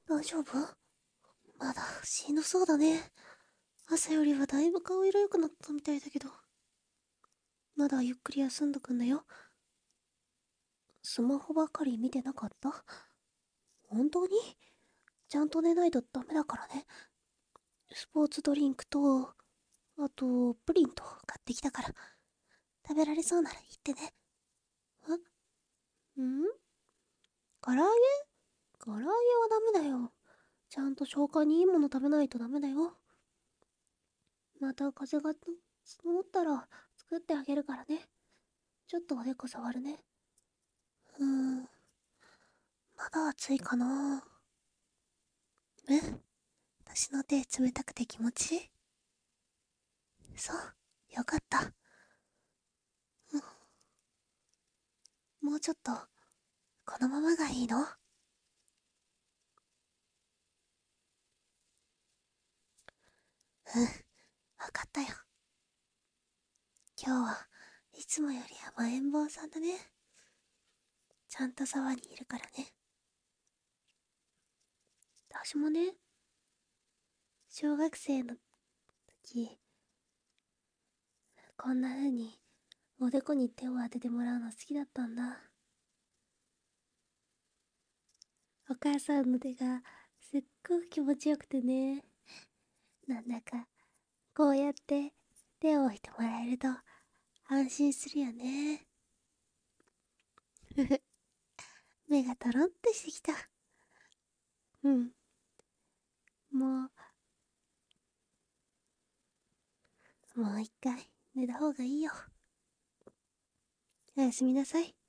大丈夫？まだしんどそうだね。朝よりはだいぶ顔色良くなったみたいだけど。まだゆっくり休んどくんだよ。スマホばかり見てなかった？本当に？ちゃんと寝ないとダメだからね。スポーツドリンクと、あと、プリンと買ってきたから、食べられそうなら言ってね。ん唐揚げ？唐揚げはダメだよ。ちゃんと消化にいいもの食べないとダメだよ。また風邪が治ったら作ってあげるからね。ちょっとおでこ触るね。まだ暑いかな。え、私の手冷たくて気持ちいい？そう、よかった。もうちょっと、このままがいいの？わかったよ。今日はいつもより甘えん坊さんだね。ちゃんとそばにいるからね。私もね、小学生の時、こんな風におでこに手を当ててもらうの好きだったんだ。お母さんの手がすっごく気持ちよくてね。なんだか、こうやって手を置いてもらえると安心するよね。目がトロンってしてきた。うん。ももう一回寝た方がいいよ。おやすみなさい。